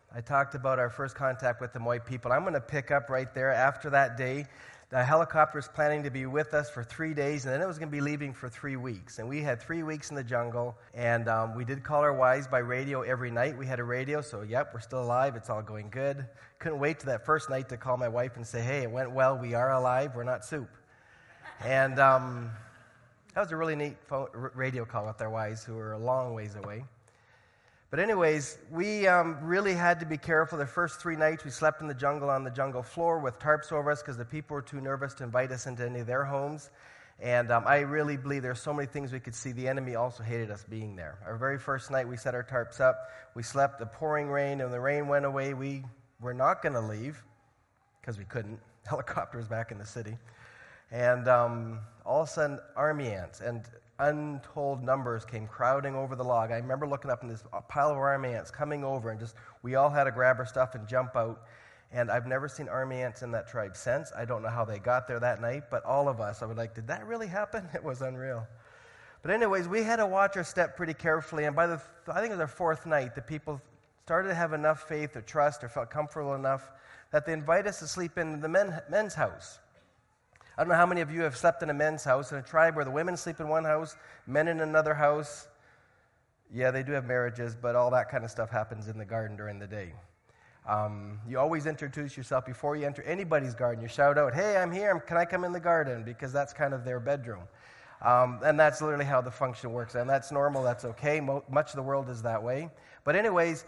I talked about our first contact with the Moy people. I'm going to pick up right there after that day. The helicopter was planning to be with us for 3 days, and then it was going to be leaving for 3 weeks. And we had 3 weeks in the jungle, and we did call our wives by radio every night. We had a radio, so yep, we're still alive. It's all going good. Couldn't wait to that first night to call my wife and say, hey, it went well. We are alive. We're not soup. And that was a really neat radio call with our wives who were a long ways away. But anyways, we really had to be careful. The first 3 nights we slept in the jungle on the jungle floor with tarps over us because the people were too nervous to invite us into any of their homes. And I really believe there's so many things we could see. The enemy also hated us being there. Our very first night we set our tarps up. We slept the pouring rain, and when the rain went away, we were not going to leave because we couldn't. The helicopter was back in the city. And all of a sudden, army ants and untold numbers came crowding over the log. I remember looking up and this pile of army ants coming over, and just we all had to grab our stuff and jump out. And I've never seen army ants in that tribe since. I don't know how they got there that night, but all of us, I was like, did that really happen? It was unreal. But anyways, we had to watch our step pretty carefully, and by I think it was our fourth night, the people started to have enough faith or trust or felt comfortable enough that they invited us to sleep in the men's house. I don't know how many of you have slept in a men's house, in a tribe where the women sleep in one house, men in another house. Yeah, they do have marriages, but all that kind of stuff happens in the garden during the day. You always introduce yourself before you enter anybody's garden. You shout out, hey, I'm here, can I come in the garden? Because that's kind of their bedroom. And that's literally how the function works. And that's normal, that's okay. Much of the world is that way. But anyways,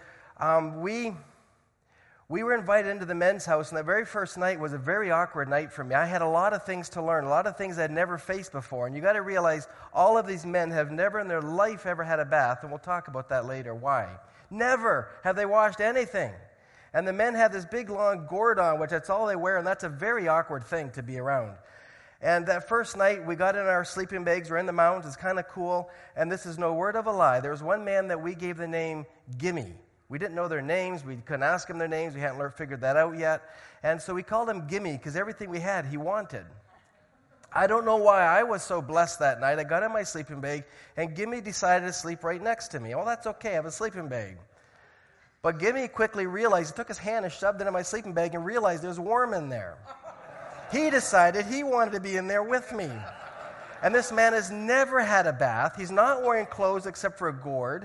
we were invited into the men's house, and the very first night was a very awkward night for me. I had a lot of things to learn, a lot of things I'd never faced before. And you got to realize all of these men have never in their life ever had a bath, and we'll talk about that later. Why? Never have they washed anything. And the men had this big long gourd on, which that's all they wear, and that's a very awkward thing to be around. And that first night, we got in our sleeping bags. We're in the mountains. It's kind of cool. And this is no word of a lie. There was one man that we gave the name Gimme. We didn't know their names. We couldn't ask them their names. We hadn't figured that out yet. And so we called him Gimme because everything we had, he wanted. I don't know why I was so blessed that night. I got in my sleeping bag, and Gimme decided to sleep right next to me. Well, that's okay. I have a sleeping bag. But Gimme quickly realized, he took his hand and shoved it in my sleeping bag and realized it was warm in there. He decided he wanted to be in there with me. And this man has never had a bath. He's not wearing clothes except for a gourd.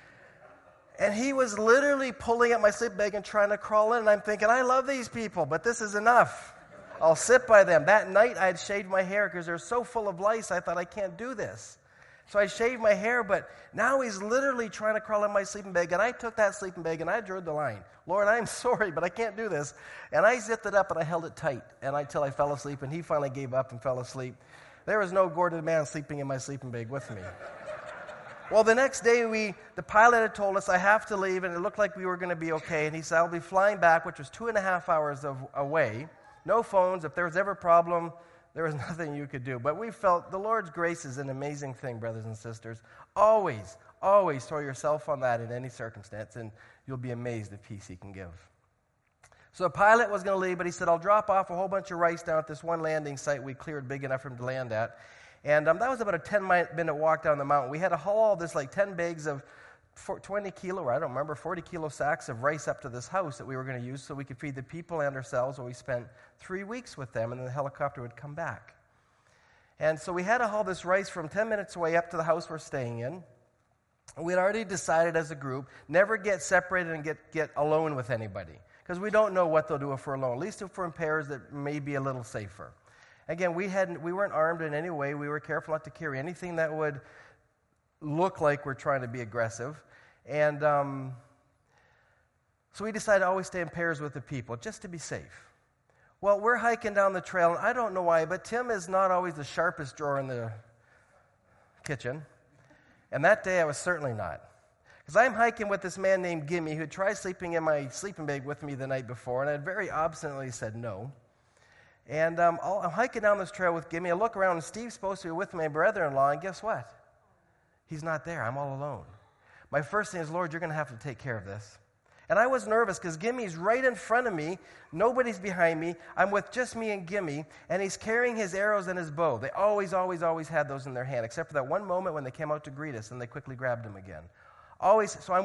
And he was literally pulling at my sleeping bag and trying to crawl in. And I'm thinking, I love these people, but this is enough. I'll sit by them. That night, I had shaved my hair because they're so full of lice, I thought, I can't do this. So I shaved my hair, but now he's literally trying to crawl in my sleeping bag. And I took that sleeping bag and I drew the line. Lord, I'm sorry, but I can't do this. And I zipped it up and I held it tight until I fell asleep. And he finally gave up and fell asleep. There was no gourded man sleeping in my sleeping bag with me. Well, the next day, the pilot had told us I have to leave, and it looked like we were going to be okay. And he said, I'll be flying back, which was 2.5 hours away. No phones. If there was ever a problem, there was nothing you could do. But we felt the Lord's grace is an amazing thing, brothers and sisters. Always, always throw yourself on that in any circumstance, and you'll be amazed the peace he can give. So the pilot was going to leave, but he said, I'll drop off a whole bunch of rice down at this one landing site we cleared big enough for him to land at. And that was about a 10-minute walk down the mountain. We had to haul all this, like 10 bags of 40 kilo sacks of rice up to this house that we were going to use so we could feed the people and ourselves while we spent 3 weeks with them, and then the helicopter would come back. And so we had to haul this rice from 10 minutes away up to the house we're staying in. We had already decided as a group, never get separated and get alone with anybody, because we don't know what they'll do if we're alone. At least if we're in pairs, that may be a little safer. Again, we weren't armed in any way. We were careful not to carry anything that would look like we're trying to be aggressive. And so we decided to always stay in pairs with the people, just to be safe. Well, we're hiking down the trail, and I don't know why, but Tim is not always the sharpest drawer in the kitchen. And that day, I was certainly not. Because I'm hiking with this man named Gimme, who tried sleeping in my sleeping bag with me the night before, and I very obstinately said no. And I'm hiking down this trail with Gimme. I look around, and Steve's supposed to be with my brother-in-law, and guess what? He's not there. I'm all alone. My first thing is, Lord, you're going to have to take care of this. And I was nervous because Gimme's right in front of me. Nobody's behind me. I'm with just me and Gimme, and he's carrying his arrows and his bow. They always had those in their hand, except for that one moment when they came out to greet us, and they quickly grabbed them again. Always. So I'm with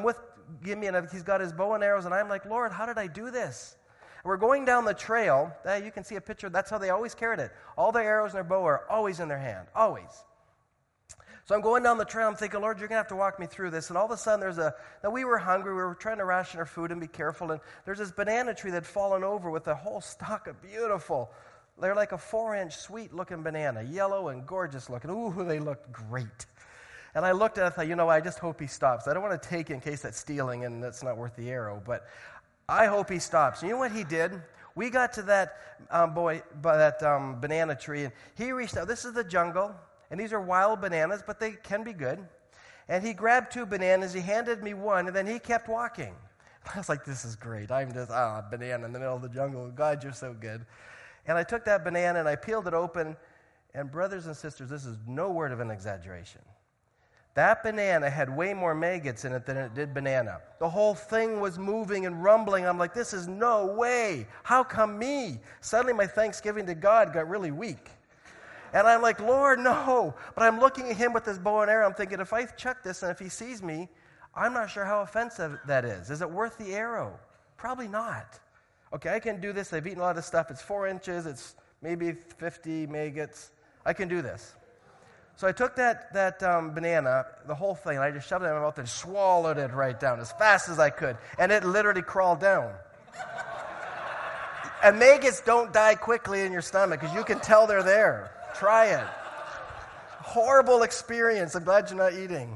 give me, and he's got his bow and arrows, and I'm like, Lord, how did I do this? And we're going down the trail. You can see a picture. That's how they always carried it. All their arrows and their bow are always in their hand, always. So I'm going down the trail. I'm thinking, Lord, you're going to have to walk me through this. And all of a sudden, now we were hungry. We were trying to ration our food and be careful. And there's this banana tree that had fallen over with a whole stalk of beautiful, they're like a 4-inch sweet-looking banana, yellow and gorgeous looking. Ooh, they looked great. And I looked at it and thought, I just hope he stops. I don't want to take it in case that's stealing and that's not worth the arrow. But I hope he stops. And you know what he did? We got to that banana tree, and he reached out. This is the jungle. And these are wild bananas, but they can be good. And he grabbed 2 bananas. He handed me one, and then he kept walking. I was like, this is great. I'm just, a banana in the middle of the jungle. God, you're so good. And I took that banana, and I peeled it open. And brothers and sisters, this is no word of an exaggeration. That banana had way more maggots in it than it did banana. The whole thing was moving and rumbling. I'm like, this is no way. How come me? Suddenly my thanksgiving to God got really weak. And I'm like, Lord, no. But I'm looking at him with this bow and arrow. I'm thinking, if I chuck this and if he sees me, I'm not sure how offensive that is. Is it worth the arrow? Probably not. Okay, I can do this. I've eaten a lot of stuff. It's 4 inches. It's maybe 50 maggots. I can do this. So I took that banana, the whole thing, and I just shoved it in my mouth and swallowed it right down as fast as I could. And it literally crawled down. And maggots don't die quickly in your stomach because you can tell they're there. Try it. Horrible experience. I'm glad you're not eating.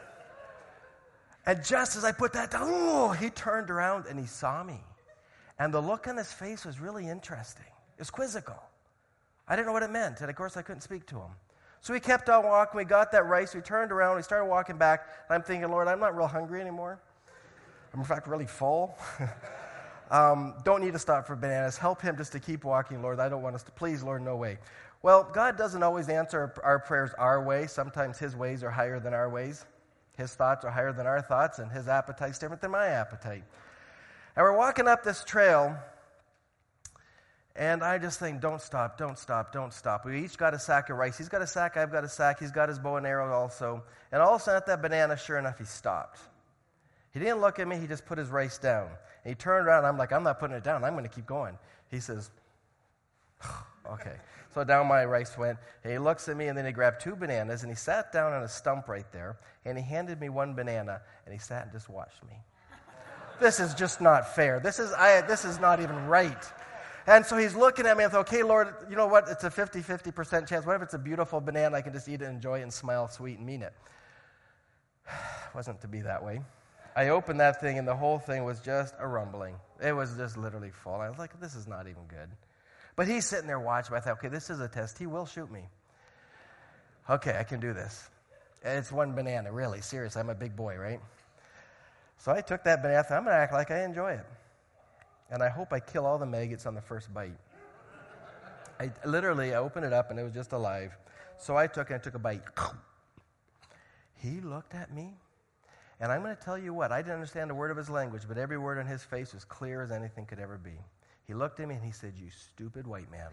And just as I put that down, he turned around and he saw me. And the look on his face was really interesting. It was quizzical. I didn't know what it meant. And of course, I couldn't speak to him. So we kept on walking. We got that rice. We turned around. We started walking back. And I'm thinking, Lord, I'm not real hungry anymore. I'm, in fact, really full. Don't need to stop for bananas. Help him just to keep walking, Lord. I don't want us to. Please, Lord, no way. Well, God doesn't always answer our prayers our way. Sometimes his ways are higher than our ways. His thoughts are higher than our thoughts, and his appetite's different than my appetite. And we're walking up this trail, and I just think, don't stop, don't stop, don't stop. We each got a sack of rice. He's got a sack, I've got a sack. He's got his bow and arrow also. And all of a sudden at that banana, sure enough, he stopped. He didn't look at me. He just put his rice down. And he turned around. I'm like, I'm not putting it down. I'm going to keep going. He says, okay. So down my rice went. And he looks at me, and then he grabbed 2 bananas, and he sat down on a stump right there, and he handed me 1 banana, and he sat and just watched me. This is just not fair. This is not even right. And so he's looking at me and I thought, okay, Lord, you know what? It's a 50% chance. What if it's a beautiful banana? I can just eat it, enjoy it, and smile sweet and mean it. It wasn't to be that way. I opened that thing, and the whole thing was just a rumbling. It was just literally full. I was like, this is not even good. But he's sitting there watching. I thought, okay, this is a test. He will shoot me. Okay, I can do this. And it's 1 banana, really. Seriously, I'm a big boy, right? So I took that banana. I thought, I'm going to act like I enjoy it. And I hope I kill all the maggots on the first bite. I opened it up, and it was just alive. So I took a bite. He looked at me, and I'm going to tell you what. I didn't understand a word of his language, but every word on his face was clear as anything could ever be. He looked at me, and he said, you stupid white man.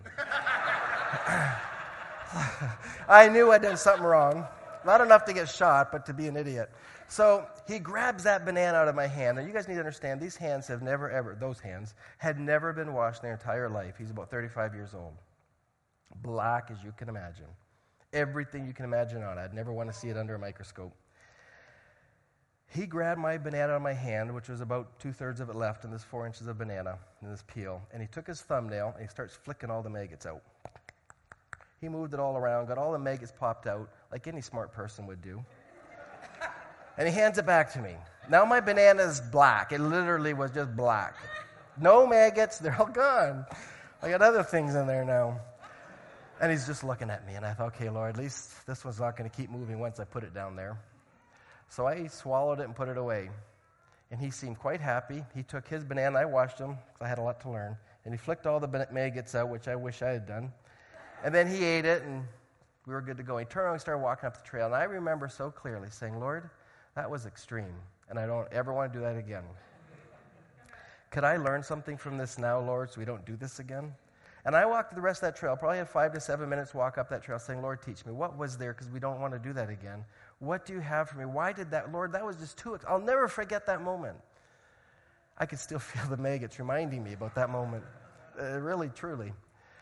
I knew I'd done something wrong. Not enough to get shot, but to be an idiot. So he grabs that banana out of my hand. And you guys need to understand, those hands had never been washed in their entire life. He's about 35 years old. Black as you can imagine. Everything you can imagine on it. I'd never want to see it under a microscope. He grabbed my banana out of my hand, which was about 2/3 of it left in this 4 inches of banana in this peel. And he took his thumbnail and he starts flicking all the maggots out. He moved it all around, got all the maggots popped out, like any smart person would do. And he hands it back to me. Now my banana's black. It literally was just black. No maggots. They're all gone. I got other things in there now. And he's just looking at me. And I thought, okay, Lord, at least this one's not going to keep moving once I put it down there. So I swallowed it and put it away. And he seemed quite happy. He took his banana. I watched him because I had a lot to learn. And he flicked all the maggots out, which I wish I had done. And then he ate it, and we were good to go. He turned around and started walking up the trail. And I remember so clearly saying, Lord, that was extreme, and I don't ever want to do that again. Could I learn something from this now, Lord, so we don't do this again? And I walked the rest of that trail, probably had 5 to 7 minutes walk up that trail saying, Lord, teach me. What was there? Because we don't want to do that again. What do you have for me? Why did that? Lord, that was just I'll never forget that moment. I could still feel the maggots reminding me about that moment. Really, truly.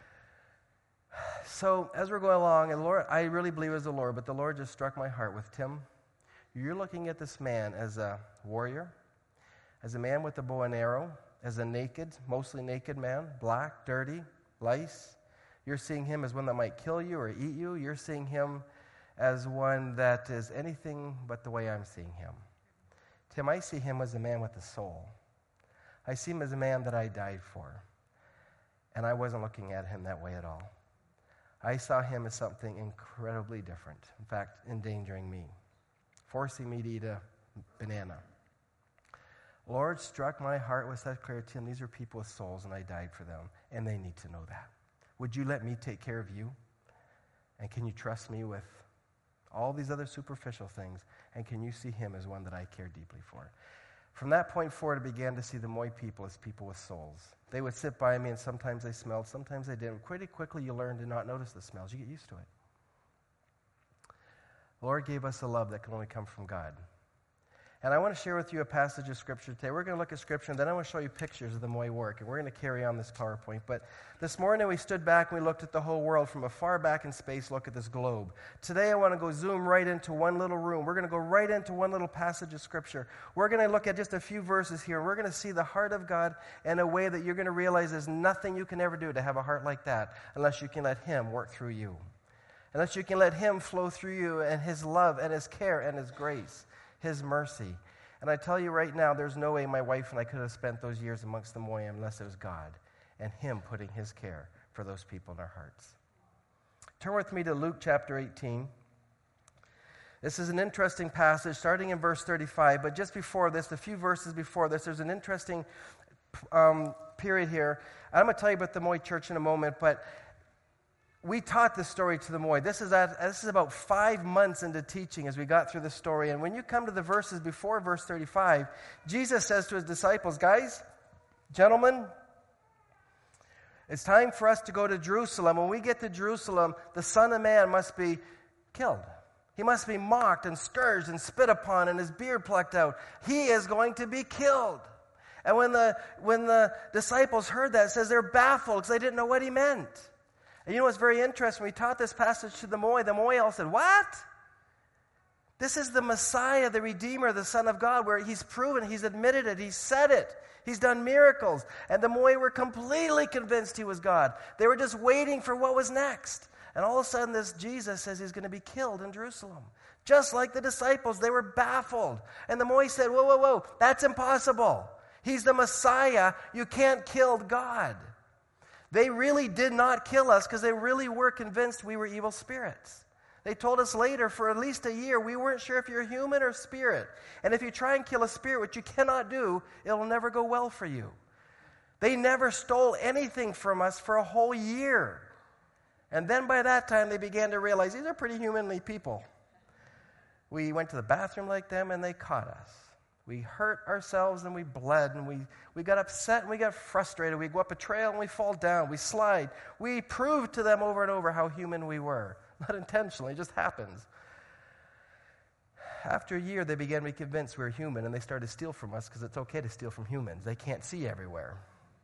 So as we're going along, and Lord, I really believe it was the Lord, but the Lord just struck my heart with, Tim, you're looking at this man as a warrior, as a man with a bow and arrow, as a naked, mostly naked man, black, dirty, lice. You're seeing him as one that might kill you or eat you. You're seeing him as one that is anything but the way I'm seeing him. Tim, I see him as a man with a soul. I see him as a man that I died for. And I wasn't looking at him that way at all. I saw him as something incredibly different. In fact, endangering me, forcing me to eat a banana. Lord struck my heart with such clarity, Tim, these are people with souls, and I died for them, and they need to know that. Would you let me take care of you? And can you trust me with all these other superficial things? And can you see him as one that I care deeply for? From that point forward, I began to see the Moy people as people with souls. They would sit by me, and sometimes they smelled, sometimes they didn't. Pretty quickly, you learn to not notice the smells. You get used to it. The Lord gave us a love that can only come from God. And I want to share with you a passage of Scripture today. We're going to look at Scripture, and then I want to show you pictures of the Moy work. And we're going to carry on this PowerPoint. But this morning, we stood back and we looked at the whole world from a far back in space, look at this globe. Today, I want to go zoom right into one little room. We're going to go right into one little passage of Scripture. We're going to look at just a few verses here. We're going to see the heart of God in a way that you're going to realize there's nothing you can ever do to have a heart like that unless you can let Him work through you. Unless you can let Him flow through you and His love and His care and His grace, His mercy. And I tell you right now, there's no way my wife and I could have spent those years amongst the Moy unless it was God and Him putting His care for those people in our hearts. Turn with me to Luke chapter 18. This is an interesting passage starting in verse 35, but just before this, a few verses before this, there's an interesting period here. I'm going to tell you about the Moy Church in a moment, but we taught this story to the Moy. This is about 5 months into teaching as we got through the story. And when you come to the verses before verse 35, Jesus says to His disciples, guys, gentlemen, it's time for us to go to Jerusalem. When we get to Jerusalem, the Son of Man must be killed. He must be mocked and scourged and spit upon and his beard plucked out. He is going to be killed. And when the disciples heard that, it says they're baffled because they didn't know what He meant. And you know what's very interesting? We taught this passage to the Moy all said, what? This is the Messiah, the Redeemer, the Son of God, where He's proven, He's admitted it, He's said it, He's done miracles. And the Moy were completely convinced He was God. They were just waiting for what was next. And all of a sudden, this Jesus says He's going to be killed in Jerusalem. Just like the disciples, they were baffled. And the Moy said, whoa, that's impossible. He's the Messiah. You can't kill God. They really did not kill us because they really were convinced we were evil spirits. They told us later, for at least a year, we weren't sure if you're human or spirit. And if you try and kill a spirit, which you cannot do, it'll never go well for you. They never stole anything from us for a whole year. And then by that time, they began to realize these are pretty humanly people. We went to the bathroom like them, and they caught us. We hurt ourselves and we bled and we got upset and we got frustrated. We go up a trail and we fall down. We slide. We proved to them over and over how human we were. Not intentionally, it just happens. After a year, they began to be convinced we were human and they started to steal from us because it's okay to steal from humans. They can't see everywhere.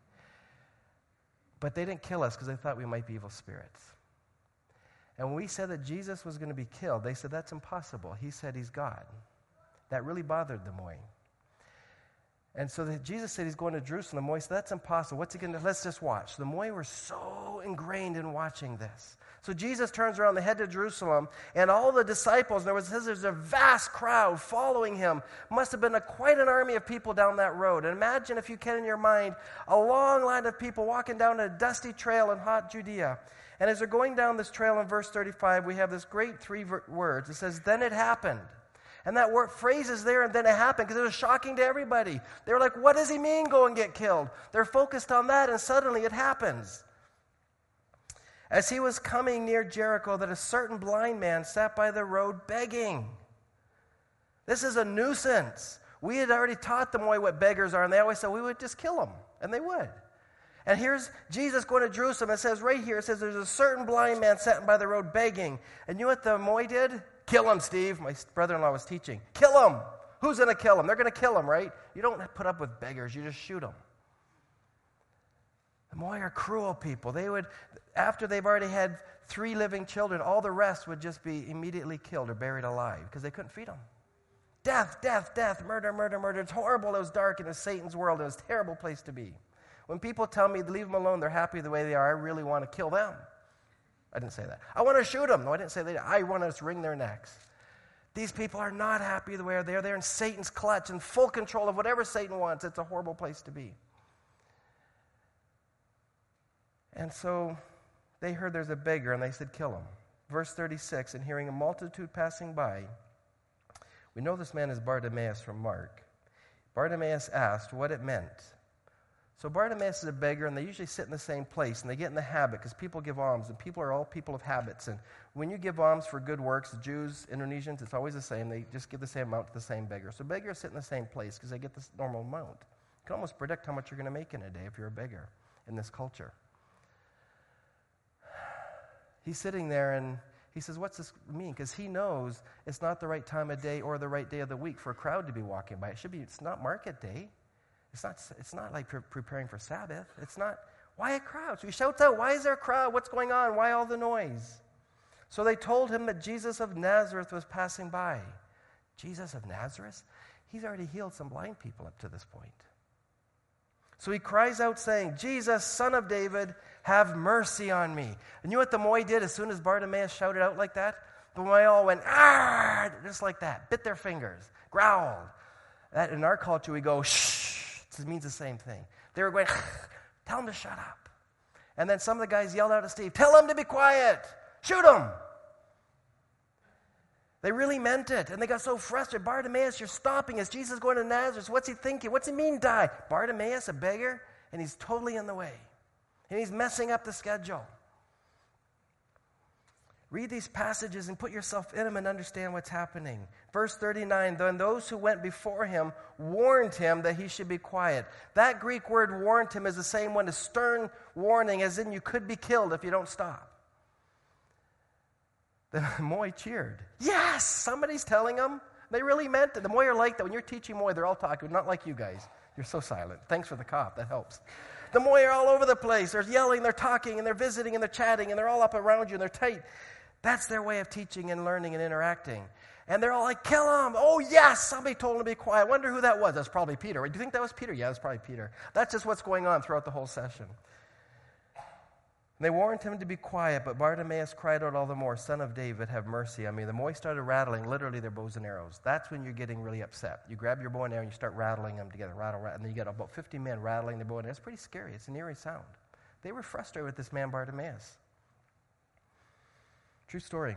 But they didn't kill us because they thought we might be evil spirits. And when we said that Jesus was going to be killed, they said, that's impossible. He said He's God. That really bothered the Moy. And so Jesus said He's going to Jerusalem. The Moy said, that's impossible. What's He going to do? Let's just watch. The Moy were so ingrained in watching this. So Jesus turns around, they head to Jerusalem, and all the disciples, there's a vast crowd following Him. Must have been quite an army of people down that road. And imagine, if you can in your mind, a long line of people walking down a dusty trail in hot Judea. And as they're going down this trail in verse 35, we have this great 3 words. It says, then it happened. And that phrase is there, and then it happened, because it was shocking to everybody. They were like, what does He mean, go and get killed? They're focused on that, and suddenly it happens. As He was coming near Jericho, that a certain blind man sat by the road begging. This is a nuisance. We had already taught the Moy what beggars are, and they always said we would just kill them, and they would. And here's Jesus going to Jerusalem. It says right here, it says there's a certain blind man sitting by the road begging. And you know what the Moy did? Kill him, Steve. My brother-in-law was teaching. Kill him. Who's going to kill him? They're going to kill him, right? You don't put up with beggars. You just shoot them. The Moy are cruel people. They would, after they've already had 3 living children, all the rest would just be immediately killed or buried alive because they couldn't feed them. Death, death, death, murder, murder, murder. It's horrible. It was dark. It was Satan's world. It was a terrible place to be. When people tell me to leave them alone, they're happy the way they are, I really want to kill them. I didn't say that. I want to shoot them. No, I didn't say that. I want to wring their necks. These people are not happy the way they are. They're in Satan's clutch, in full control of whatever Satan wants. It's a horrible place to be. And so they heard there's a beggar, and they said, kill him. Verse 36, and hearing a multitude passing by, we know this man is Bartimaeus from Mark. Bartimaeus asked what it meant. So Bartimaeus is a beggar, and they usually sit in the same place, and they get in the habit, because people give alms, and people are all people of habits. And when you give alms for good works, the Jews, Indonesians, it's always the same. They just give the same amount to the same beggar. So beggars sit in the same place because they get this normal amount. You can almost predict how much you're going to make in a day if you're a beggar in this culture. He's sitting there, and he says, what's this mean? Because he knows it's not the right time of day or the right day of the week for a crowd to be walking by. It's not market day. It's not like preparing for Sabbath. It's not, why a crowd? So he shouts out, why is there a crowd? What's going on? Why all the noise? So they told him that Jesus of Nazareth was passing by. Jesus of Nazareth? He's already healed some blind people up to this point. So he cries out saying, Jesus, Son of David, have mercy on me. And you know what the Moy did as soon as Bartimaeus shouted out like that? The Moy all went, ah, just like that, bit their fingers, growled. That in our culture we go, shh. It means the same thing. They were going, tell him to shut up. And then some of the guys yelled out at Steve, tell him to be quiet. Shoot him. They really meant it. And they got so frustrated. Bartimaeus, you're stopping us. Jesus is going to Nazareth. What's he thinking? What's he mean die? Bartimaeus, a beggar? And he's totally in the way. And he's messing up the schedule. Read these passages and put yourself in them and understand what's happening. Verse 39, then those who went before him warned him that he should be quiet. That Greek word warned him is the same one as stern warning, as in you could be killed if you don't stop. The Moy cheered. Yes, somebody's telling them. They really meant it. The Moy are like that. When you're teaching Moy, they're all talking, not like you guys. You're so silent. Thanks for the cop. That helps. The Moy are all over the place. They're yelling, they're talking, and they're visiting, and they're chatting, and they're all up around you, and they're tight. That's their way of teaching and learning and interacting. And they're all like, kill him. Oh, yes, somebody told him to be quiet. I wonder who that was. That's probably Peter. Do you think that was Peter? Yeah, it was probably Peter. That's just what's going on throughout the whole session. And they warned him to be quiet, but Bartimaeus cried out all the more, Son of David, have mercy on me. The Moy started rattling, literally their bows and arrows. That's when you're getting really upset. You grab your bow and arrow and you start rattling them together, rattle, rattle, and then you get about 50 men rattling their bow and arrow. It's pretty scary. It's an eerie sound. They were frustrated with this man Bartimaeus. True story.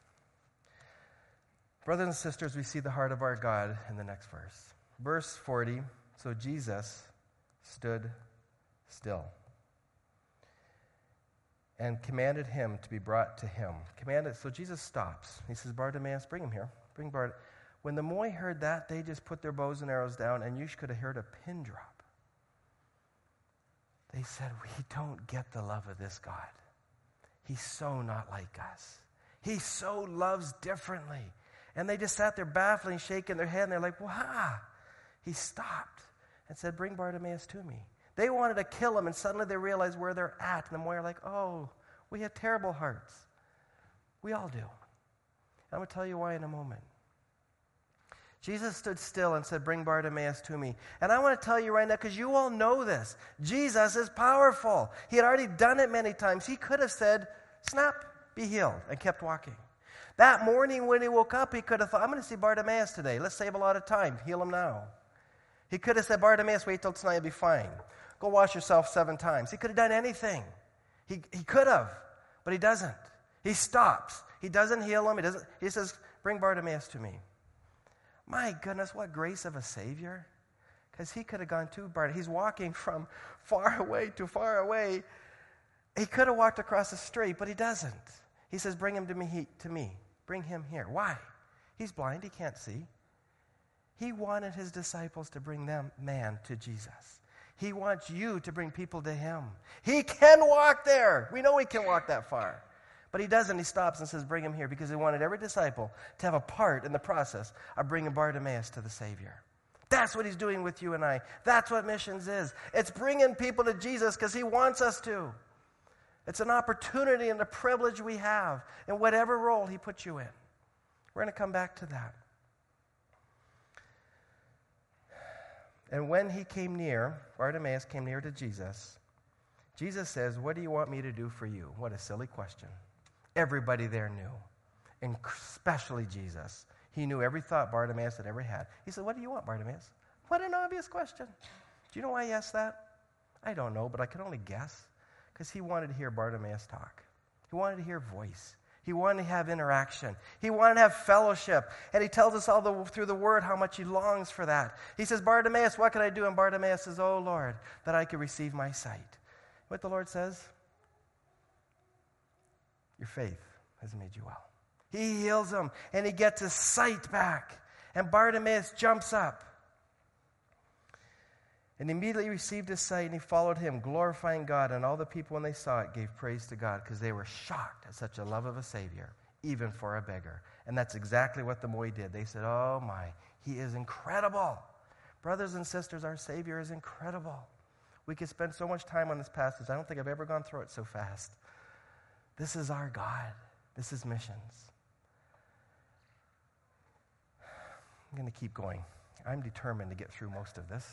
Brothers and sisters, we see the heart of our God in the next verse. Verse 40, so Jesus stood still and commanded him to be brought to him. So Jesus stops. He says, Bartimaeus, bring him here. Bring Bart. When the Moy heard that, they just put their bows and arrows down, and you could have heard a pin drop. They said, we don't get the love of this God. He's so not like us. He so loves differently. And they just sat there baffling, shaking their head, and they're like, wow. He stopped and said, bring Bartimaeus to me. They wanted to kill him, and suddenly they realized where they're at. And the Moy are like, oh, we have terrible hearts. We all do. I'm going to tell you why in a moment. Jesus stood still and said, bring Bartimaeus to me. And I want to tell you right now, because you all know this, Jesus is powerful. He had already done it many times. He could have said, snap, be healed, and kept walking. That morning when he woke up, he could have thought, I'm going to see Bartimaeus today. Let's save a lot of time. Heal him now. He could have said, Bartimaeus, wait till tonight, you'll be fine. Go wash yourself 7 times. He could have done anything. He could have, but he doesn't. He stops. He doesn't heal him. He says, bring Bartimaeus to me. My goodness, what grace of a Savior. Because he could have gone to Bartimaeus. He's walking from far away to far away. He could have walked across the street, but he doesn't. He says, bring him to me. Bring him here. Why? He's blind. He can't see. He wanted his disciples to bring them, man, to Jesus. He wants you to bring people to him. He can walk there. We know he can walk that far. But he doesn't. He stops and says, bring him here, because he wanted every disciple to have a part in the process of bringing Bartimaeus to the Savior. That's what he's doing with you and I. That's what missions is. It's bringing people to Jesus because he wants us to. It's an opportunity and a privilege we have in whatever role he puts you in. We're going to come back to that. And when he came near, Bartimaeus came near to Jesus, Jesus says, what do you want me to do for you? What a silly question. Everybody there knew, and especially Jesus. He knew every thought Bartimaeus had ever had. He said, what do you want, Bartimaeus? What an obvious question. Do you know why he asked that? I don't know, but I can only guess. Because he wanted to hear Bartimaeus talk. He wanted to hear voice. He wanted to have interaction. He wanted to have fellowship. And he tells us all through the word how much he longs for that. He says, Bartimaeus, what can I do? And Bartimaeus says, oh, Lord, that I could receive my sight. What the Lord says? Your faith has made you well. He heals him, and he gets his sight back. And Bartimaeus jumps up. And immediately received his sight, and he followed him, glorifying God. And all the people, when they saw it, gave praise to God, because they were shocked at such a love of a Savior, even for a beggar. And that's exactly what the Moy did. They said, oh my, he is incredible. Brothers and sisters, our Savior is incredible. We could spend so much time on this passage. I don't think I've ever gone through it so fast. This is our God. This is missions. I'm going to keep going. I'm determined to get through most of this.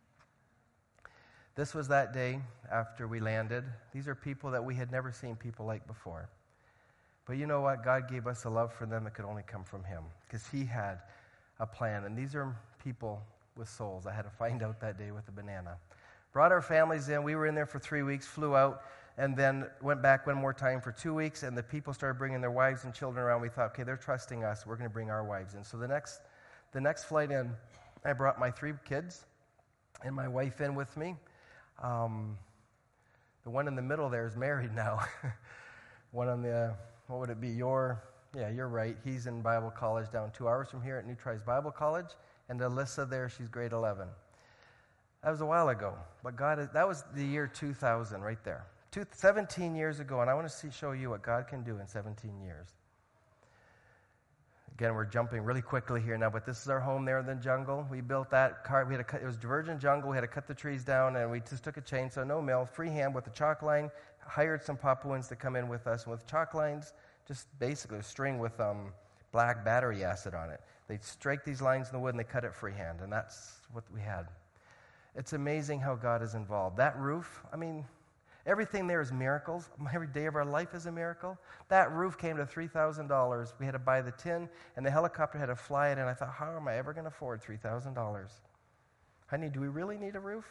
This was that day after we landed. These are people that we had never seen people like before. But you know what? God gave us a love for them that could only come from him, because he had a plan. And these are people with souls. I had to find out that day with the banana. Brought our families in. We were in there for 3 weeks, flew out, and then went back one more time for 2 weeks, and the people started bringing their wives and children around. We thought, okay, they're trusting us. We're going to bring our wives in. So the next flight in, I brought my 3 kids and my wife in with me. The one in the middle there is married now. One on the, what would it be? You're right. He's in Bible college down 2 hours from here at New Trice Bible College. And Alyssa there, she's grade 11. That was a while ago. But that was the year 2000 right there. 17 years ago. And I want to show you what God can do in 17 years. Again, we're jumping really quickly here now, but this is our home there in the jungle. We built that car. It was virgin jungle. We had to cut the trees down, and we just took a chainsaw, no mill, freehand with a chalk line, hired some Papuans to come in with us. And with chalk lines, just basically a string with black battery acid on it. They'd strike these lines in the wood, and they cut it freehand, and that's what we had. It's amazing how God is involved. That roof, I mean, everything there is miracles. Every day of our life is a miracle. That roof came to $3,000. We had to buy the tin, and the helicopter had to fly it in. I thought, how am I ever going to afford $3,000? Honey, do we really need a roof?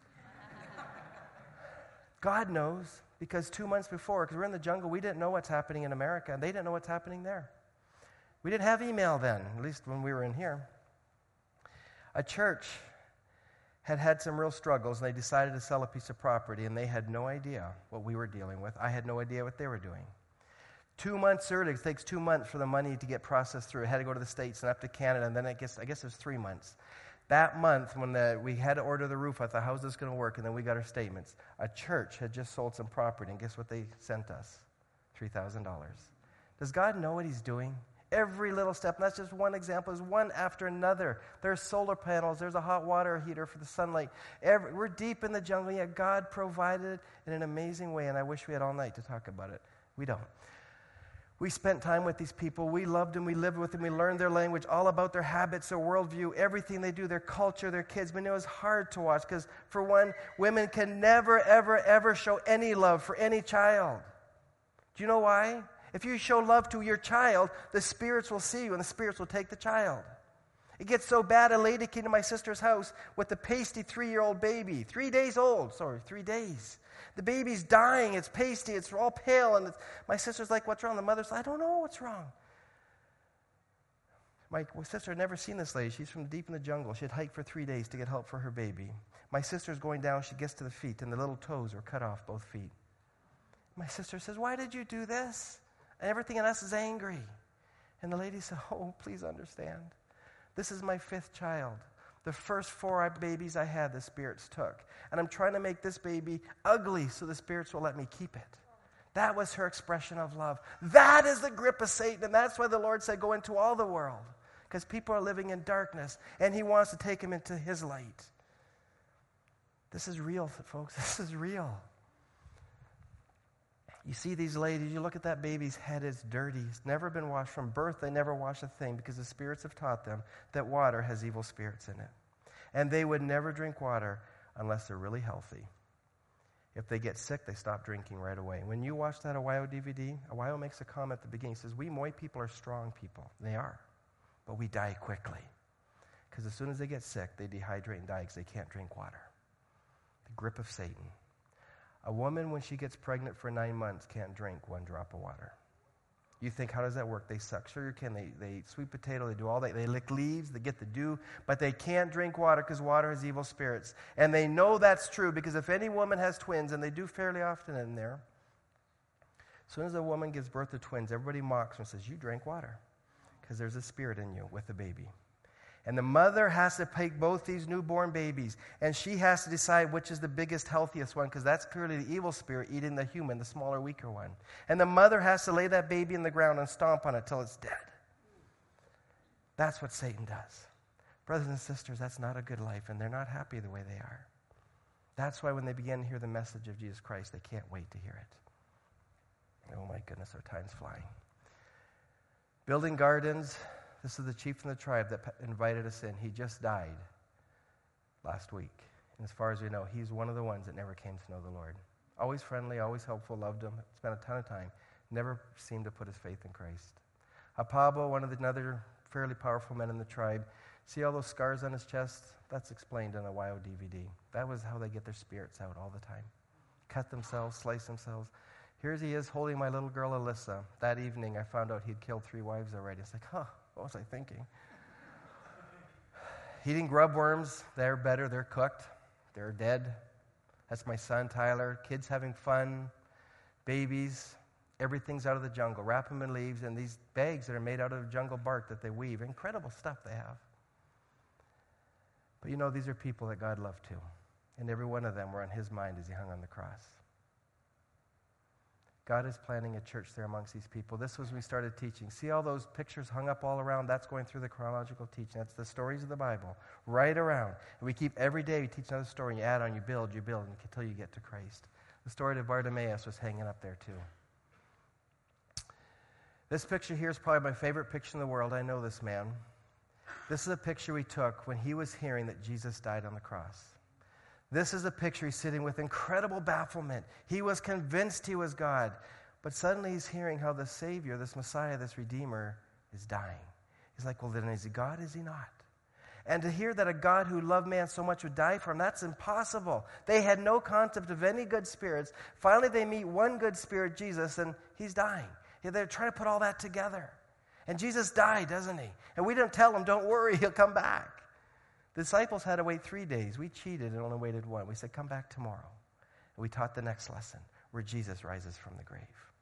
God knows, because 2 months before, because we're in the jungle, we didn't know what's happening in America, and they didn't know what's happening there. We didn't have email then, at least when we were in here. A church had some real struggles, and they decided to sell a piece of property, and they had no idea what we were dealing with. I had no idea what they were doing. 2 months early, it takes 2 months for the money to get processed through. It had to go to the States and up to Canada, and then I guess it was 3 months. That month, when we had to order the roof, I thought, how's this going to work? And then we got our statements. A church had just sold some property, and guess what they sent us? $3,000. Does God know what he's doing? Every little step, and that's just one example, is one after another. There's solar panels, there's a hot water heater for the sunlight. We're deep in the jungle, yet God provided in an amazing way, and I wish we had all night to talk about it. We don't. We spent time with these people. We loved them. We lived with them. We learned their language, all about their habits, their worldview, everything they do, their culture, their kids. But it was hard to watch because, for one, women can never, ever, ever show any love for any child. Do you know why? If you show love to your child, the spirits will see you, and the spirits will take the child. It gets so bad, a lady came to my sister's house with a pasty 3-year-old baby. 3 days old. 3 days. The baby's dying. It's pasty. It's all pale. And my sister's like, what's wrong? The mother's like, I don't know what's wrong. My sister had never seen this lady. She's from deep in the jungle. She had hiked for 3 days to get help for her baby. My sister's going down. She gets to the feet, and the little toes are cut off, both feet. My sister says, why did you do this? And everything in us is angry. And the lady said, oh, please understand. This is my 5th child. The first 4 babies I had, the spirits took. And I'm trying to make this baby ugly so the spirits will let me keep it. That was her expression of love. That is the grip of Satan, and that's why the Lord said, go into all the world. Because people are living in darkness, and he wants to take them into his light. This is real, folks. This is real. You see these ladies, you look at that baby's head, it's dirty. It's never been washed. From birth, they never wash a thing because the spirits have taught them that water has evil spirits in it. And they would never drink water unless they're really healthy. If they get sick, they stop drinking right away. When you watch that Awio DVD, Awio makes a comment at the beginning. He says, we Moy people are strong people. They are. But we die quickly. Because as soon as they get sick, they dehydrate and die because they can't drink water. The grip of Satan. A woman, when she gets pregnant for 9 months, can't drink 1 drop of water. You think, how does that work? They suck sugar cane, they eat sweet potato, they do all that. They lick leaves, they get the dew, but they can't drink water because water has evil spirits. And they know that's true because if any woman has twins, and they do fairly often in there, as soon as a woman gives birth to twins, everybody mocks and says, you drank water because there's a spirit in you with the baby. And the mother has to take both these newborn babies, and she has to decide which is the biggest, healthiest one, because that's clearly the evil spirit eating the human, the smaller, weaker one. And the mother has to lay that baby in the ground and stomp on it till it's dead. That's what Satan does. Brothers and sisters, that's not a good life, and they're not happy the way they are. That's why when they begin to hear the message of Jesus Christ, they can't wait to hear it. Oh my goodness, our time's flying. Building gardens. This is the chief from the tribe that invited us in. He just died last week. And as far as we know, he's one of the ones that never came to know the Lord. Always friendly, always helpful, loved him, spent a ton of time. Never seemed to put his faith in Christ. Apabo, one of the other fairly powerful men in the tribe. See all those scars on his chest? That's explained on a YO DVD. That was how they get their spirits out all the time. Cut themselves, slice themselves. Here he is holding my little girl Alyssa. That evening I found out he'd killed 3 wives already. It's like, what was I thinking? Eating grub worms, they're better, they're cooked, they're dead. That's my son, Tyler. Kids having fun, babies, everything's out of the jungle. Wrap them in leaves and these bags that are made out of jungle bark that they weave. Incredible stuff they have. But you know, these are people that God loved too. And every one of them were on his mind as he hung on the cross. God is planning a church there amongst these people. This was when we started teaching. See all those pictures hung up all around? That's going through the chronological teaching. That's the stories of the Bible, right around. And we keep every day, we teach another story, and you add on, you build, until you get to Christ. The story of Bartimaeus was hanging up there too. This picture here is probably my favorite picture in the world. I know this man. This is a picture we took when he was hearing that Jesus died on the cross. This is a picture he's sitting with incredible bafflement. He was convinced he was God. But suddenly he's hearing how the Savior, this Messiah, this Redeemer, is dying. He's like, well, then is he God? Is he not? And to hear that a God who loved man so much would die for him, that's impossible. They had no concept of any good spirits. Finally, they meet one good spirit, Jesus, and he's dying. They're trying to put all that together. And Jesus died, doesn't he? And we didn't tell him, don't worry, he'll come back. The disciples had to wait 3 days. We cheated and only waited 1. We said, come back tomorrow. And we taught the next lesson, where Jesus rises from the grave.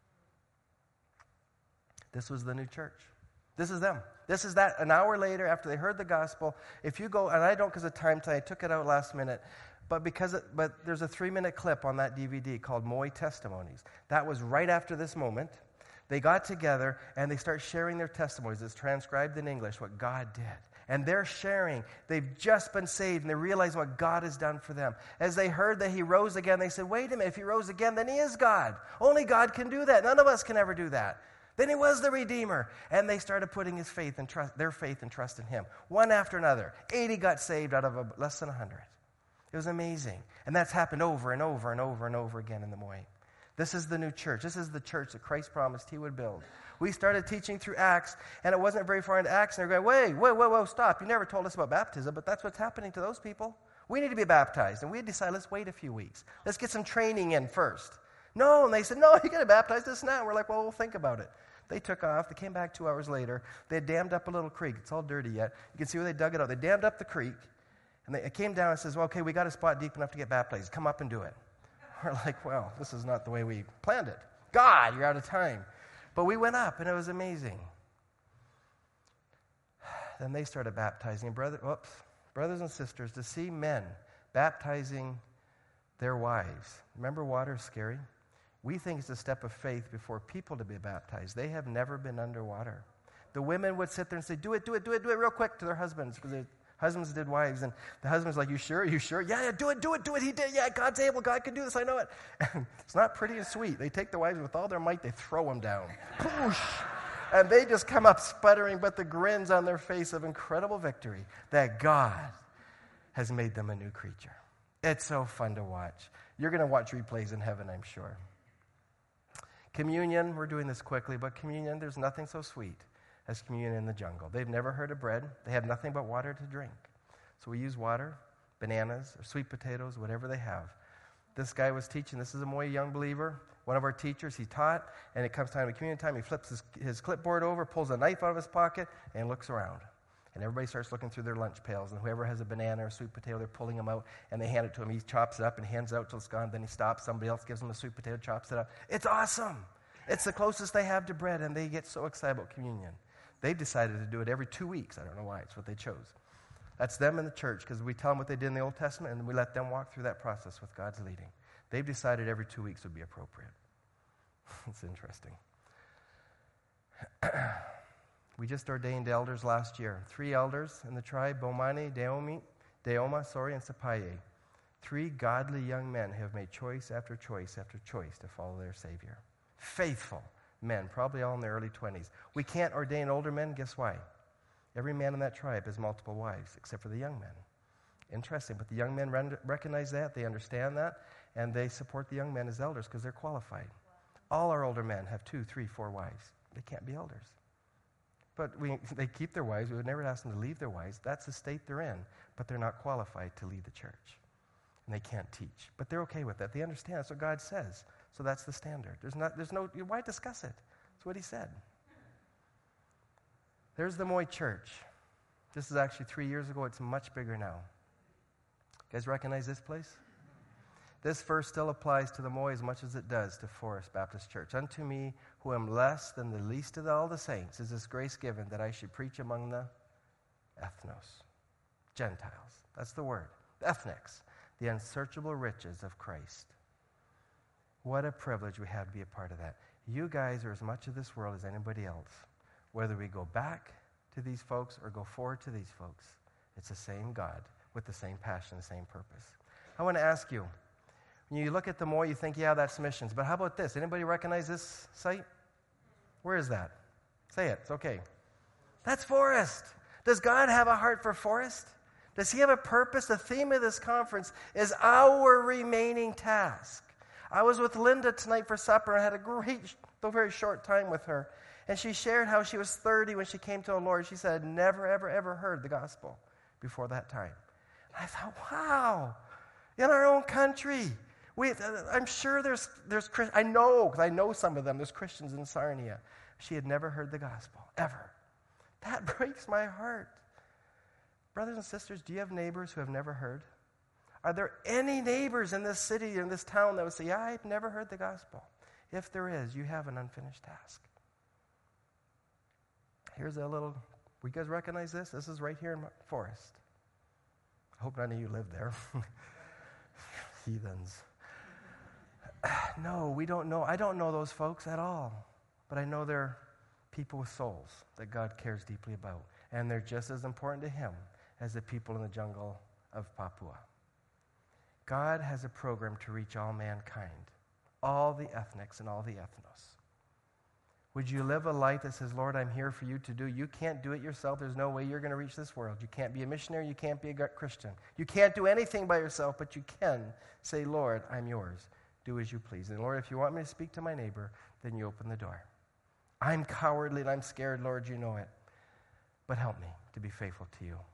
This was the new church. This is them. This is that. An hour later, after they heard the gospel, if you go, and I don't because of time tonight, I took it out last minute, but there's a 3-minute clip on that DVD called Moy Testimonies. That was right after this moment. They got together and they start sharing their testimonies. It's transcribed in English, what God did. And they're sharing. They've just been saved, and they realize what God has done for them. As they heard that he rose again, they said, wait a minute, if he rose again, then he is God. Only God can do that. None of us can ever do that. Then he was the Redeemer. And they started putting their faith and trust in him. One after another. 80 got saved out of less than 100. It was amazing. And that's happened over and over and over and over again in the Moy. This is the new church. This is the church that Christ promised he would build. We started teaching through Acts, and it wasn't very far into Acts, and they're going, wait, stop. You never told us about baptism, but that's what's happening to those people. We need to be baptized. And we decided, let's wait a few weeks. Let's get some training in first. No, and they said, no, you got to baptize this now. We're like, well, we'll think about it. They took off. They came back 2 hours later. They had dammed up a little creek. It's all dirty yet. You can see where they dug it out. They dammed up the creek, and it came down and says, well, okay, we got a spot deep enough to get baptized. Come up and do it. We're like, well, this is not the way we planned it. God, you're out of time. But we went up, and it was amazing. Then they started baptizing. brothers and sisters, to see men baptizing their wives. Remember, water is scary. We think it's a step of faith before people to be baptized. They have never been underwater. The women would sit there and say, do it real quick to their husbands, because their husbands did wives. And the husband's like, you sure? Yeah, do it. He did. Yeah, God's able. God can do this. I know it. It's not pretty and sweet. They take the wives with all their might. They throw them down. And they just come up sputtering, but the grins on their face of incredible victory that God has made them a new creature. It's so fun to watch. You're going to watch replays in heaven, I'm sure. Communion, we're doing this quickly, but communion, there's nothing so sweet as communion in the jungle. They've never heard of bread. They have nothing but water to drink. So we use water, bananas, or sweet potatoes, whatever they have. This guy was teaching. This is a Moy young believer. One of our teachers, he taught, and it comes time to communion time. He flips his clipboard over, pulls a knife out of his pocket, and looks around. And everybody starts looking through their lunch pails, and whoever has a banana or a sweet potato, they're pulling them out, and they hand it to him. He chops it up and hands it out till it's gone. Then he stops. Somebody else gives him a sweet potato, chops it up. It's awesome. It's the closest they have to bread, and they get so excited about communion. They've decided to do it every 2 weeks. I don't know why. It's what they chose. That's them in the church, because we tell them what they did in the Old Testament, and we let them walk through that process with God's leading. They've decided every 2 weeks would be appropriate. It's interesting. We just ordained elders last year. 3 elders in the tribe, Bomani, Deoma, and Sapaye. 3 godly young men have made choice after choice after choice to follow their Savior. Faithful men, probably all in their early 20s. We can't ordain older men. Guess why? Every man in that tribe has multiple wives, except for the young men. Interesting, but the young men recognize that, they understand that, and they support the young men as elders because they're qualified. All our older men have 2, 3, 4 wives. They can't be elders. But they keep their wives. We would never ask them to leave their wives. That's the state they're in, but they're not qualified to lead the church. And they can't teach. But they're okay with that. They understand. That's what God says. So that's the standard. There's no, why discuss it? That's what he said. There's the Moy Church. This is actually 3 years ago. It's much bigger now. You guys recognize this place? This verse still applies to the Moy as much as it does to Forest Baptist Church. Unto me, who am less than the least of all the saints, is this grace given that I should preach among the ethnos, Gentiles. That's the word, ethnics, the unsearchable riches of Christ. What a privilege we have to be a part of that. You guys are as much of this world as anybody else. Whether we go back to these folks or go forward to these folks, it's the same God with the same passion, the same purpose. I want to ask you, when you look at the Moy, you think, yeah, that's missions. But how about this? Anybody recognize this site? Where is that? Say it. It's okay. That's Forest. Does God have a heart for Forest? Does he have a purpose? The theme of this conference is our remaining task. I was with Linda tonight for supper and had a great, though very short time with her. And she shared how she was 30 when she came to the Lord. She said, never, ever, ever heard the gospel before that time. And I thought, wow, in our own country. I'm sure there's I know, because I know some of them, there's Christians in Sarnia. She had never heard the gospel, ever. That breaks my heart. Brothers and sisters, do you have neighbors who have never heard? Are there any neighbors in this city, in this town, that would say, yeah, I've never heard the gospel? If there is, you have an unfinished task. Here's a little, you guys recognize this? This is right here in Forest. I hope none of you live there. Heathens. No, we don't know. I don't know those folks at all. But I know they're people with souls that God cares deeply about. And they're just as important to him as the people in the jungle of Papua. God has a program to reach all mankind, all the ethnics and all the ethnos. Would you live a life that says, Lord, I'm here for you to do? You can't do it yourself. There's no way you're going to reach this world. You can't be a missionary. You can't be a Christian. You can't do anything by yourself, but you can say, Lord, I'm yours. Do as you please. And Lord, if you want me to speak to my neighbor, then you open the door. I'm cowardly and I'm scared, Lord, you know it. But help me to be faithful to you.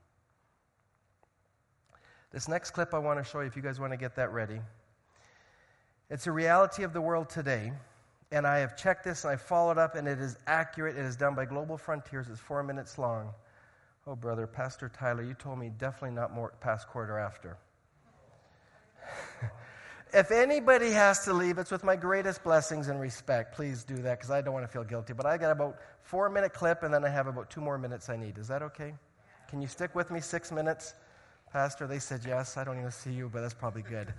This next clip I want to show you, if you guys want to get that ready. It's a reality of the world today. And I have checked this and I followed up, and it is accurate. It is done by Global Frontiers. It's 4 minutes long. Oh, brother, Pastor Tyler, you told me definitely not more past quarter after. If anybody has to leave, it's with my greatest blessings and respect. Please do that, because I don't want to feel guilty. But I got about 4 minute clip, and then I have about 2 more minutes I need. Is that okay? Can you stick with me 6 minutes? Pastor, they said yes. I don't even see you, but that's probably good.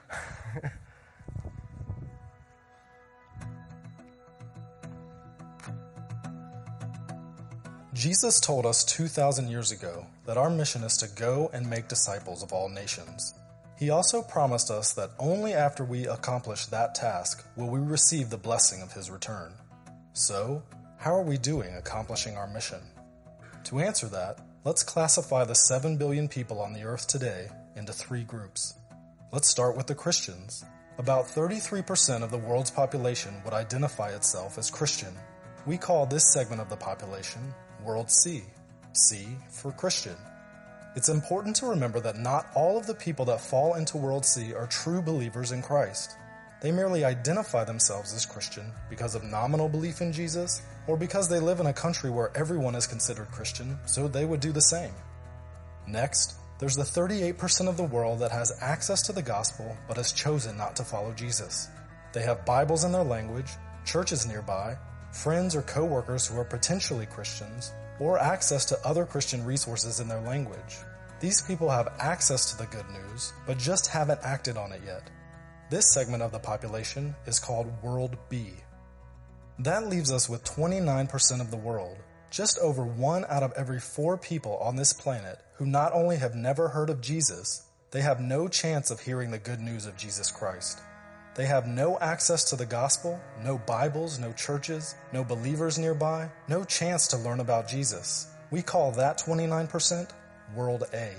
Jesus told us 2,000 years ago that our mission is to go and make disciples of all nations. He also promised us that only after we accomplish that task will we receive the blessing of his return. So, how are we doing accomplishing our mission? To answer that, let's classify the 7 billion people on the earth today into 3 groups. Let's start with the Christians. About 33% of the world's population would identify itself as Christian. We call this segment of the population World C. C for Christian. It's important to remember that not all of the people that fall into World C are true believers in Christ. They merely identify themselves as Christian because of nominal belief in Jesus, or because they live in a country where everyone is considered Christian, so they would do the same. Next, there's the 38% of the world that has access to the gospel but has chosen not to follow Jesus. They have Bibles in their language, churches nearby, friends or co-workers who are potentially Christians, or access to other Christian resources in their language. These people have access to the good news, but just haven't acted on it yet. This segment of the population is called World B. That leaves us with 29% of the world, just over 1 out of every 4 people on this planet who not only have never heard of Jesus, they have no chance of hearing the good news of Jesus Christ. They have no access to the gospel, no Bibles, no churches, no believers nearby, no chance to learn about Jesus. We call that 29% World A.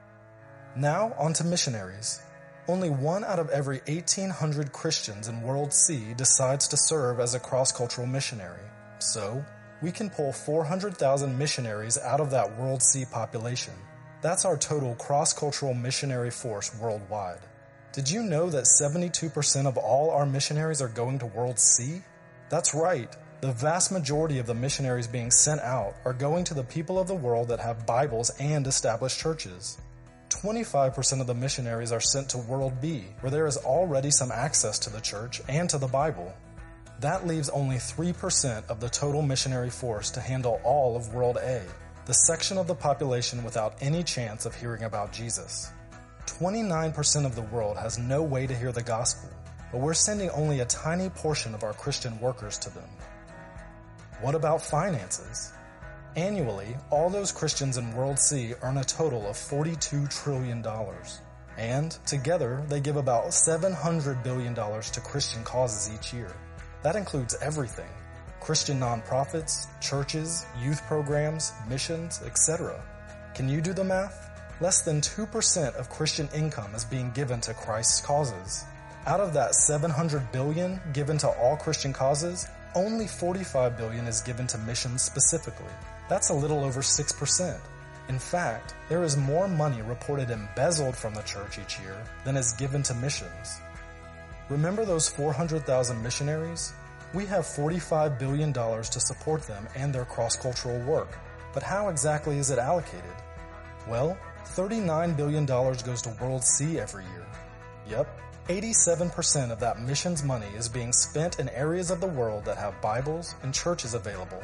Now on to missionaries. Only 1 out of every 1,800 Christians in World C decides to serve as a cross-cultural missionary. So, we can pull 400,000 missionaries out of that World C population. That's our total cross-cultural missionary force worldwide. Did you know that 72% of all our missionaries are going to World C? That's right. The vast majority of the missionaries being sent out are going to the people of the world that have Bibles and established churches. 25% of the missionaries are sent to World B, where there is already some access to the church and to the Bible. That leaves only 3% of the total missionary force to handle all of World A, the section of the population without any chance of hearing about Jesus. 29% of the world has no way to hear the gospel, but we're sending only a tiny portion of our Christian workers to them. What about finances? Annually, all those Christians in World C earn a total of $42 trillion. And, together, they give about $700 billion to Christian causes each year. That includes everything: Christian nonprofits, churches, youth programs, missions, etc. Can you do the math? Less than 2% of Christian income is being given to Christ's causes. Out of that $700 billion given to all Christian causes, only $45 billion is given to missions specifically. That's a little over 6%. In fact, there is more money reported embezzled from the church each year than is given to missions. Remember those 400,000 missionaries? We have $45 billion to support them and their cross-cultural work. But how exactly is it allocated? Well, $39 billion goes to World C every year. Yep, 87% of that missions money is being spent in areas of the world that have Bibles and churches available.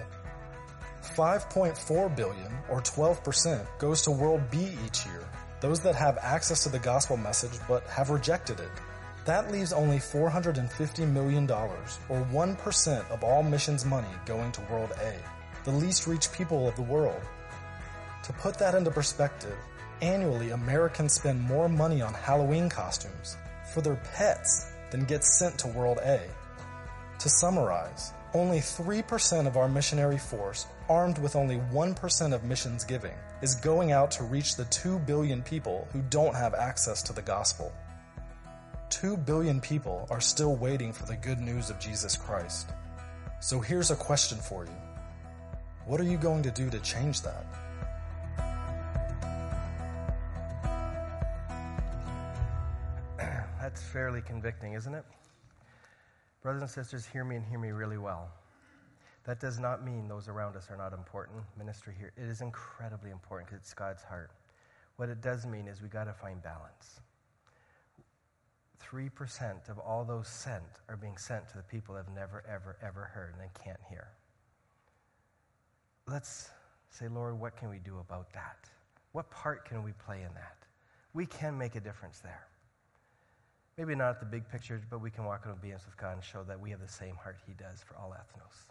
$5.4 billion, or 12%, goes to World B each year, those that have access to the gospel message but have rejected it. That leaves only $450 million, or 1% of all missions money going to World A, the least reached people of the world. To put that into perspective, annually Americans spend more money on Halloween costumes for their pets than gets sent to World A. To summarize, only 3% of our missionary force, armed with only 1% of missions giving, is going out to reach the 2 billion people who don't have access to the gospel. 2 billion people are still waiting for the good news of Jesus Christ. So here's a question for you. What are you going to do to change that? That's fairly convicting, isn't it? Brothers and sisters, hear me and hear me really well. That does not mean those around us are not important. Ministry here, it is incredibly important because it's God's heart. What it does mean is we got to find balance. 3% of all those sent are being sent to the people that have never, ever, ever heard and they can't hear. Let's say, Lord, what can we do about that? What part can we play in that? we can make a difference there. Maybe not at the big picture, but we can walk in obedience with God and show that we have the same heart he does for all ethnos.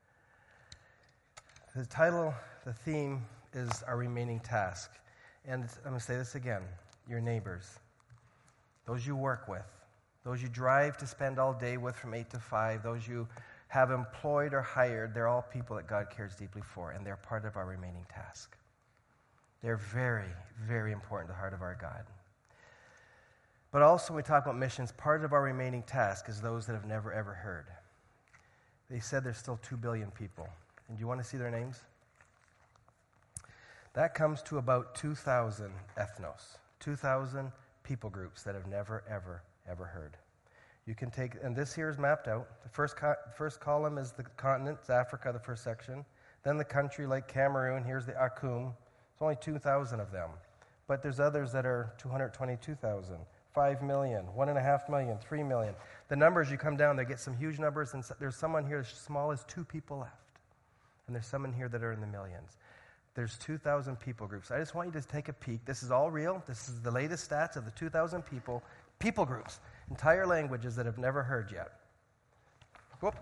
The title, the theme, is our remaining task. And I'm going to say this again. Your neighbors, those you work with, those you drive to spend all day with from 8 to 5, those you have employed or hired, they're all people that God cares deeply for, and they're part of our remaining task. They're very, very important to the heart of our God. But also, when we talk about missions, part of our remaining task is those that have never, ever heard. They said there's still 2 billion people. And do you want to see their names? That comes to about 2,000 ethnos, 2,000 people groups that have never, ever, ever heard. You can take, and this here is mapped out. The first column is the continent, it's Africa, the first section. Then the country like Cameroon, here's the Akum. It's only 2,000 of them. But there's others that are 222,000, 5 million, 1.5 million, 3 million. The numbers, you come down, they get some huge numbers, and there's someone here as small as 2 people left. And there's some in here that are in the millions. There's 2,000 people groups. I just want you to take a peek. This is all real. This is the latest stats of the 2,000 people groups, entire languages that have never heard yet. Whoop.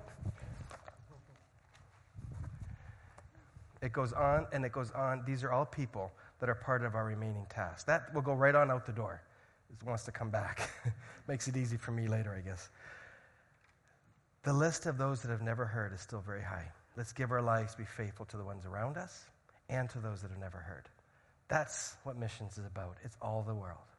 It goes on and it goes on. These are all people that are part of our remaining task. That will go right on out the door. It wants to come back. Makes it easy for me later, I guess. The list of those that have never heard is still very high. Let's give our lives to be faithful to the ones around us and to those that have never heard. That's what missions is about. It's all the world.